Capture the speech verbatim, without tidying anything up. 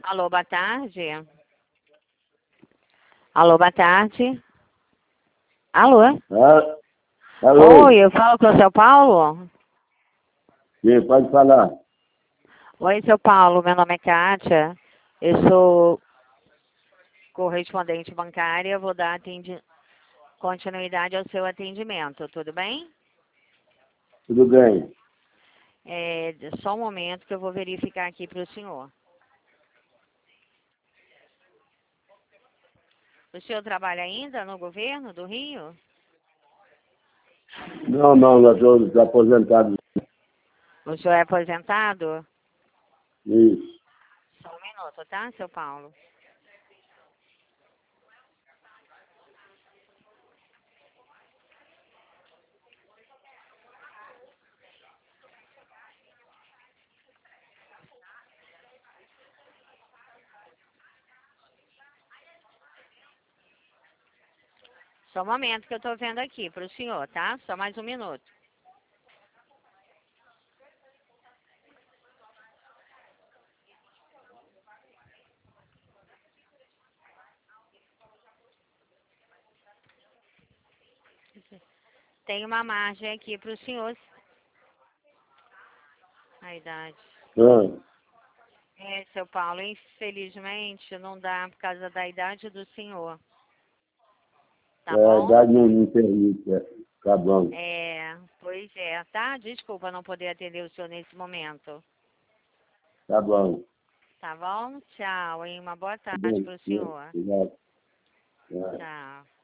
Alô, boa tarde. Alô, boa tarde. Alô? Ah, alô? Oi, eu falo com o seu Paulo? Sim, pode falar. Oi, seu Paulo, meu nome é Kátia. Eu sou correspondente bancária, vou dar atendi... continuidade ao seu atendimento, tudo bem? Tudo bem? É, só um momento que eu vou verificar aqui para o senhor. O senhor trabalha ainda no governo do Rio? Não, não, nós somos aposentados. O senhor é aposentado? Isso. Só um minuto, tá, seu Paulo? Só um momento que eu estou vendo aqui para o senhor, tá? Só mais um minuto. Tem uma margem aqui para o senhor. A idade. Ah, É, seu Paulo, infelizmente não dá por causa da idade do senhor. Tá é, a bom? idade não me permite. é. Tá bom. É, pois é, tá? Desculpa não poder atender o senhor nesse momento. Tá bom. Tá bom? Tchau, e uma boa Tá tarde bom. para o senhor. Obrigado. É. Tchau.